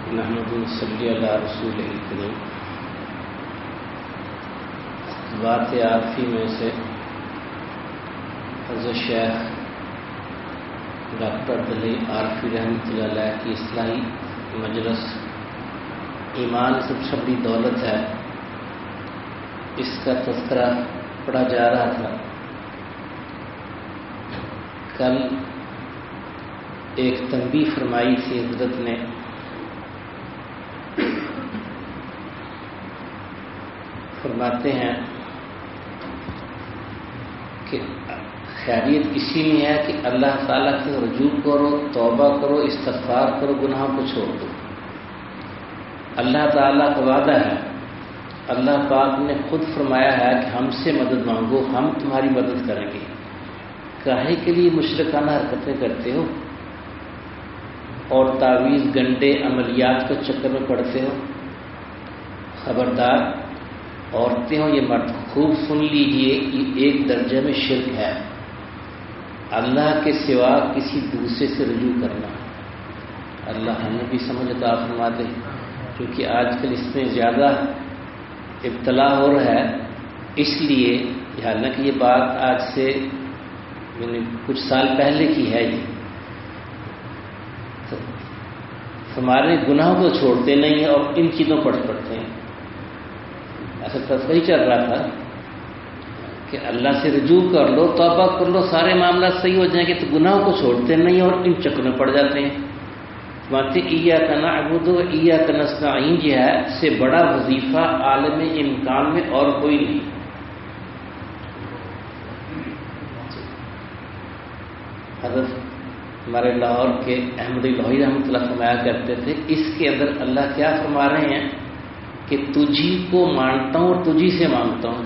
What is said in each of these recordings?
نحمد صلی علی رسول الکریم۔ بات عارفی میں سے حضرت شیخ ڈاکٹر دلیل عارفی رحمۃ اللہ علیہ کی اصلاحی مجلس ایمان سب سے بڑی دولت ہے، اس کا تذکرہ پڑھا جا رہا تھا۔ کل ایک تنبیہ فرمائی تھی حضرت نے فرماتے ہیں کہ خیریت اسی میں ہے کہ اللہ تعالیٰ سے رجوع کرو، توبہ کرو، استغفار کرو، گناہوں کو چھوڑ دو۔ اللہ تعالیٰ کا وعدہ ہے، اللہ پاک نے خود فرمایا ہے کہ ہم سے مدد مانگو، ہم تمہاری مدد کریں گے۔ کاہے کے لیے مشرکانہ حرکتیں کرتے ہو اور تعویذ گنڈے عملیات کے چکر میں پڑتے ہو؟ خبردار عورتیں ہوں یہ مرد، خوب سن لیجئے، یہ ایک درجے میں شرک ہے، اللہ کے سوا کسی دوسرے سے رجوع کرنا۔ اللہ ہمیں بھی سمجھ عطا فرما دے، کیونکہ آج کل اس میں زیادہ ابتلا ہو رہا ہے، اس لیے حالانکہ یہ بات آج سے کچھ سال پہلے کی ہے، یہ ہمارے گناہوں کو چھوڑتے نہیں ہیں اور ان چیزوں پر پڑتے ہیں۔ ایسا تصویر چل رہا تھا کہ اللہ سے رجوع کر لو، توبہ کر لو، سارے معاملات صحیح ہو جائیں گے، تو گناہوں کو چھوڑتے نہیں اور ان چکروں میں پڑ جاتے ہیں۔ ماتے ایاک نعبد و ایاک نستعین جو ہے سے بڑا وظیفہ عالم امکان میں اور کوئی نہیں۔ حضرت ہمارے لاہور کے احمد لاہوری رحمۃ اللہ فرمایا کرتے تھے، اس کے اندر اللہ کیا فرما رہے ہیں کہ تجھی کو مانتا ہوں اور تجھی سے مانگتا ہوں۔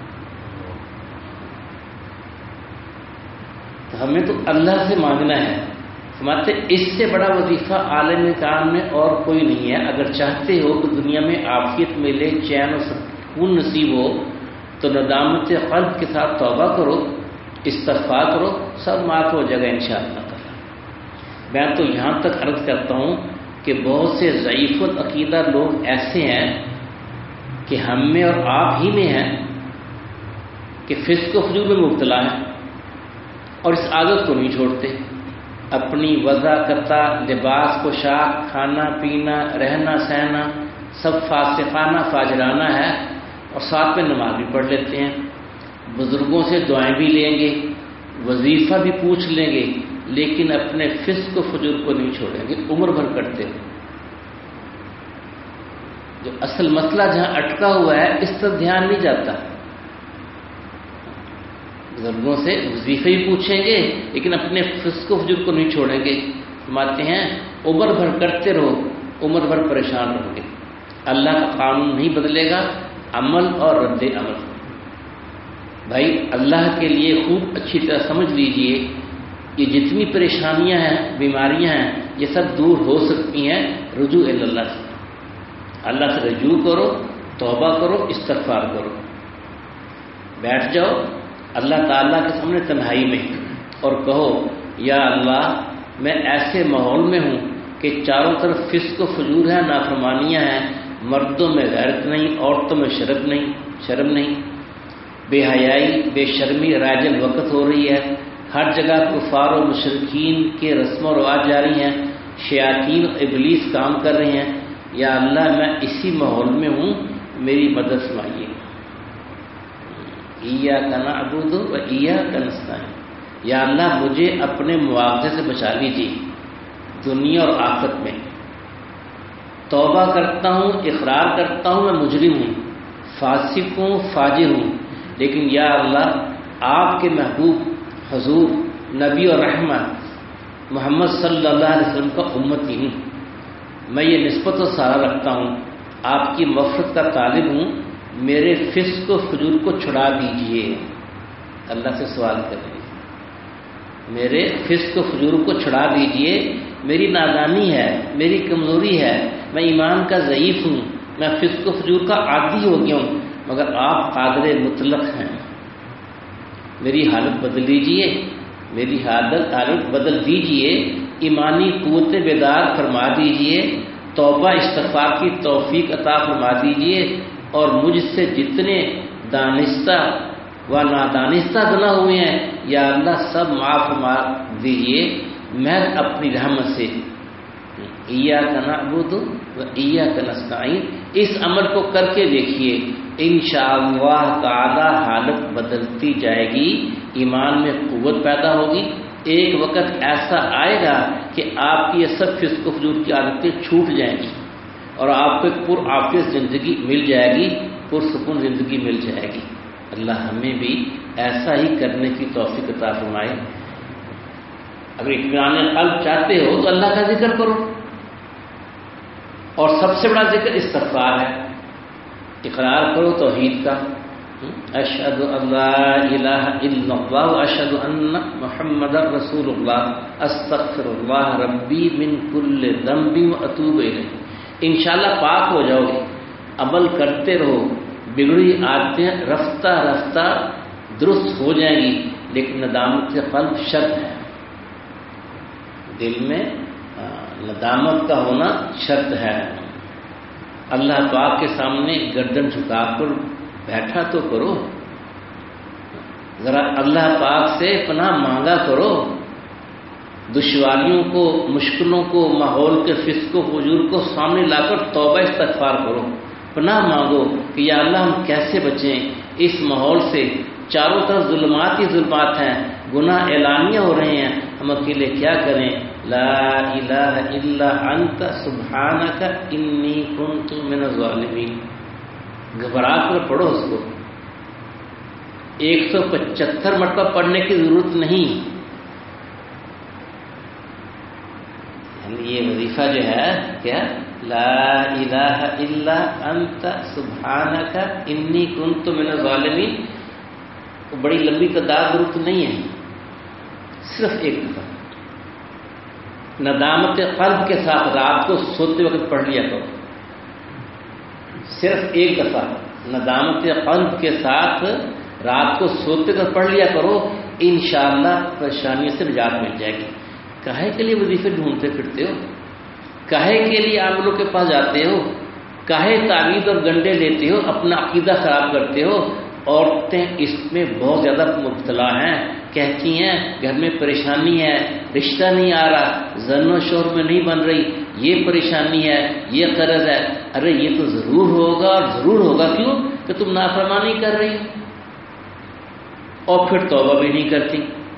تو ہمیں تو اللہ سے مانگنا ہے، فرماتے اس سے بڑا وظیفہ عالم کام میں اور کوئی نہیں ہے۔ اگر چاہتے ہو کہ دنیا میں عافیت ملے، چین و سکون نصیب ہو، تو ندامت قلب کے ساتھ توبہ کرو، استغفار کرو، سب معاف ہو جائے گا انشاءاللہ۔ میں تو یہاں تک عرض کرتا ہوں کہ بہت سے ضعیف العقیدہ لوگ ایسے ہیں کہ ہم میں اور آپ ہی میں ہیں کہ فسق و فجور میں مبتلا ہیں اور اس عادت کو نہیں چھوڑتے۔ اپنی وضع قطع، لباس پوشاک، کھانا پینا، رہنا سہنا سب فاسقانہ فاجرانہ ہے، اور ساتھ میں نماز بھی پڑھ لیتے ہیں، بزرگوں سے دعائیں بھی لیں گے، وظیفہ بھی پوچھ لیں گے، لیکن اپنے فسق و فجور کو نہیں چھوڑیں گے، عمر بھر کرتے ہیں۔ جو اصل مسئلہ جہاں اٹکا ہوا ہے اس پر دھیان نہیں جاتا۔ بزرگوں سے وظیفے ہی پوچھیں گے لیکن اپنے فسق و فجور کو نہیں چھوڑیں گے، فرماتے ہیں عمر بھر کرتے رہو، عمر بھر پریشان رہو گے۔ اللہ کا قانون نہیں بدلے گا، عمل اور رد عمل۔ بھائی اللہ کے لیے خوب اچھی طرح سمجھ لیجئے، یہ جتنی پریشانیاں ہیں، بیماریاں ہیں، یہ سب دور ہو سکتی ہیں رجوع اللہ سے۔ اللہ سے رجوع کرو، توبہ کرو، استغفار کرو، بیٹھ جاؤ اللہ تعالیٰ کے سامنے تنہائی میں اور کہو یا اللہ میں ایسے ماحول میں ہوں کہ چاروں طرف فسق و فجور ہے، نافرمانیاں ہیں، مردوں میں غیرت نہیں، عورتوں میں شرم نہیں، بے حیائی، بے شرمی رائج الوقت ہو رہی ہے، ہر جگہ کفار و مشرکین کے رسم و رواج جاری ہیں، شیاطین ابلیس کام کر رہے ہیں۔ یا اللہ میں اسی ماحول میں ہوں، میری مدد فرمائیے۔ ایاک نعبد و ایاک نستعین، یا اللہ مجھے اپنے مواخذے سے بچا لیجیے دنیا اور آخرت میں۔ توبہ کرتا ہوں، اقرار کرتا ہوں میں مجرم ہوں، فاسق ہوں، فاجر ہوں، لیکن یا اللہ آپ کے محبوب حضور نبی اور رحمت محمد صلی اللہ علیہ وسلم کا امتی ہوں، میں یہ نسبت و سہارا رکھتا ہوں، آپ کی مغفرت کا طالب ہوں، میرے فسق و فجور کو چھڑا دیجئے۔ اللہ سے سوال کریں، میرے فسق و فجور کو چھڑا دیجئے، میری نادانی ہے، میری کمزوری ہے، میں ایمان کا ضعیف ہوں، میں فسق و فجور کا عادی ہو گیا ہوں، مگر آپ قادر مطلق ہیں، میری حالت بدل دیجئے، میری حالت بدل دیجئے، ایمانی قوت بیدار فرما دیجئے، توبہ استغفار کی توفیق عطا فرما دیجئے، اور مجھ سے جتنے دانستہ و نادانستہ گناہ ہوئے ہیں یا اللہ سب معاف فرما دیجئے محض اپنی رحمت سے۔ ایاک نعبد و ایاک نستعین، اس عمل کو کر کے دیکھیے، انشاءاللہ تعالی حالت بدلتی جائے گی، ایمان میں قوت پیدا ہوگی۔ ایک وقت ایسا آئے گا کہ آپ کی یہ سب فسق و فجور کی عادتیں چھوٹ جائیں گی اور آپ کو ایک پرعافیت زندگی مل جائے گی، پرسکون زندگی مل جائے گی۔ اللہ ہمیں بھی ایسا ہی کرنے کی توفیق عطا فرمائے۔ اگر اطمینان قلب چاہتے ہو تو اللہ کا ذکر کرو، اور سب سے بڑا ذکر استغفار ہے۔ اقرار کرو توحید کا، اشہد ان لا الہ الا اللہ واشہد ان محمد رسول اللہ، استغفر اللہ ربی من کل ذنب واتوب الیہ۔ انشاءاللہ پاک ہو جاؤ گے، عمل کرتے رہو، بگڑی عادتیں رفتہ رفتہ درست ہو جائیں گی، لیکن ندامت سے قلب شرط ہے، دل میں ندامت کا ہونا شرط ہے۔ اللہ پاک کے سامنے گردن جھکا کر بیٹھا تو کرو، ذرا اللہ پاک سے پناہ مانگا کرو، دشواریوں کو، مشکلوں کو، ماحول کے فسق و فجور کو سامنے لا کر توبہ استغفار کرو، پناہ مانگو کہ یا اللہ ہم کیسے بچیں اس ماحول سے، چاروں طرف ظلمات ہی ظلمات ہیں، گناہ اعلانیہ ہو رہے ہیں، ہم اکیلے کیا کریں؟ لا الہ الا انت سبحانک انی کنت من الظالمین۔ گھبرا کر پڑھو اس کو، 175 مرتبہ پڑھنے کی ضرورت نہیں، یعنی یہ وظیفہ جو ہے کیا، لا الہ الا انت سبحانک انی کنت من الظالمین، بڑی لمبی تعداد ضرورت نہیں ہے، صرف ایک دفعہ ندامت قلب کے ساتھ رات کو سوتے وقت پڑھ لیا کرو، صرف ایک دفعہ ندامت قلب کے ساتھ رات کو سوتے وقت پڑھ لیا کرو، انشاءاللہ پریشانیوں سے نجات مل جائے گی۔ کاہے کے لیے وظیفے ڈھونڈتے پھرتے ہو؟ کاہے کے لیے عاملوں کے پاس جاتے ہو؟ کاہے تعویذ اور گنڈے لیتے ہو؟ اپنا عقیدہ خراب کرتے ہو۔ عورتیں اس میں بہت زیادہ مبتلا ہیں، کہتی ہیں گھر میں پریشانی ہے، رشتہ نہیں آ رہا، زن و شوہر میں نہیں بن رہی، یہ پریشانی ہے، یہ قرض ہے۔ ارے یہ تو ضرور ہوگا، اور ضرور ہوگا کیوں کہ تم نافرمانی کر رہی ہو، اور پھر توبہ بھی نہیں کرتی،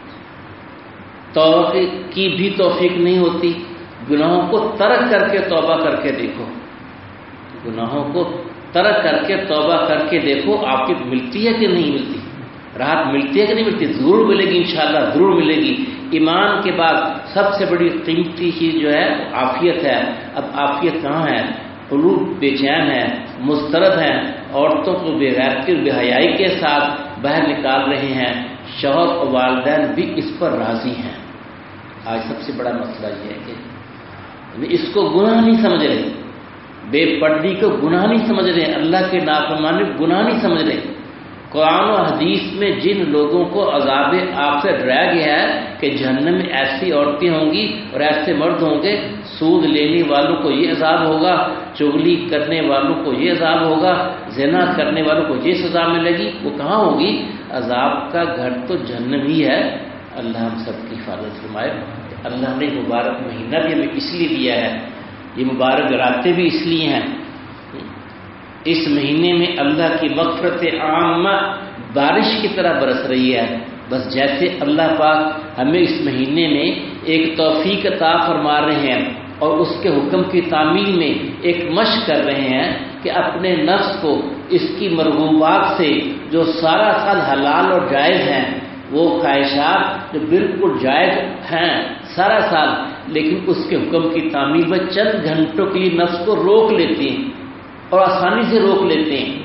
توبہ کی بھی توفیق نہیں ہوتی۔ گناہوں کو ترک کر کے توبہ کر کے دیکھو، گناہوں کو ترک کر کے توبہ کر کے دیکھو، آپ کی ملتی ہے کہ نہیں ملتی، راحت ملتی ہے کہ نہیں ملتی؟ ضرور ملے گی، انشاءاللہ ضرور ملے گی۔ ایمان کے بعد سب سے بڑی قیمتی چیز جو ہے عافیت ہے۔ اب عافیت کہاں ہے؟ قلوب بے چین ہے، مضطرب ہیں، عورتوں کو بے غیرتی اور بے حیائی کے ساتھ باہر نکال رہے ہیں، شوہر اور والدین بھی اس پر راضی ہیں۔ آج سب سے بڑا مسئلہ یہ ہے کہ اس کو گناہ نہیں سمجھ رہے، بے پردی کو گناہ نہیں سمجھ رہے، اللہ کے نافرمانی کو گناہ نہیں سمجھ رہے۔ قرآن و حدیث میں جن لوگوں کو عذاب آگ سے ڈرایا گیا ہے کہ جہنم میں ایسی عورتیں ہوں گی اور ایسے مرد ہوں گے، سود لینے والوں کو یہ عذاب ہوگا، چغلی کرنے والوں کو یہ عذاب ہوگا، زنا کرنے والوں کو یہ سزا ملے گی، وہ کہاں ہوگی؟ عذاب کا گھر تو جہنم ہی ہے۔ اللہ ہم سب کی حفاظت فرمائے۔ اللہ نے مبارک مہینہ بھی ہمیں اس لیے دیا ہے، یہ مبارک راتیں بھی اس لیے ہیں، اس مہینے میں اللہ کی مغفرت عامہ بارش کی طرح برس رہی ہے۔ بس جیسے اللہ پاک ہمیں اس مہینے میں ایک توفیق عطا فرما رہے ہیں اور اس کے حکم کی تعمیل میں ایک مشق کر رہے ہیں کہ اپنے نفس کو اس کی مرغوبات سے جو سارا سال حلال اور جائز ہیں، وہ خواہشات جو بالکل جائز ہیں سارا سال، لیکن اس کے حکم کی تعمیل میں چند گھنٹوں کے لیے نفس کو روک لیتے ہیں اور آسانی سے روک لیتے ہیں۔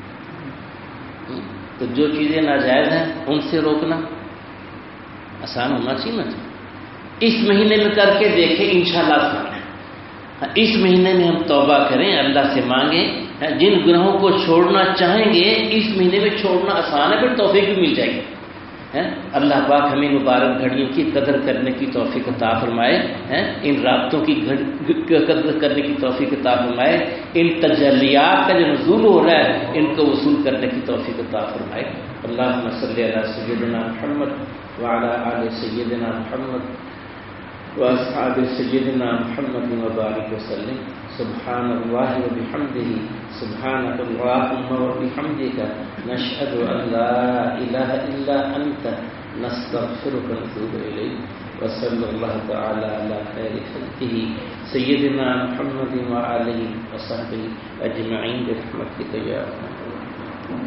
تو جو چیزیں ناجائز ہیں ان سے روکنا آسان ہونا چاہیے نا۔ اس مہینے میں کر کے دیکھیں، انشاءاللہ آسان ہے۔ اس مہینے میں ہم توبہ کریں، اللہ سے مانگیں، جن گناہوں کو چھوڑنا چاہیں گے اس مہینے میں چھوڑنا آسان ہے، پھر توفیق بھی مل جائے گی۔ اللہ پاک ہمیں مبارک گھڑیوں کی قدر کرنے کی توفیق عطا فرمائے، ان رابطوں کی قدر کرنے کی توفیق عطا فرمائے، ان تجلیات کا جو نزول ہو رہا ہے ان کو وصول کرنے کی توفیق عطا فرمائے۔ اللہم صلی علی سیدنا محمد وعلی آل سیدنا محمد واصحاب سیدنا محمد وبارک وسلم۔ سبحان اللہ وبحمدہ، سبحانک اللہم وبحمدک، نشہد ان لا الہ الا انت، نستغفرک ونتوب الیک، وصلی اللہ تعالی علی خیر خلقہ سیدنا محمد وآلہ وصحبہ اجمعین برحمتک یا ارحم۔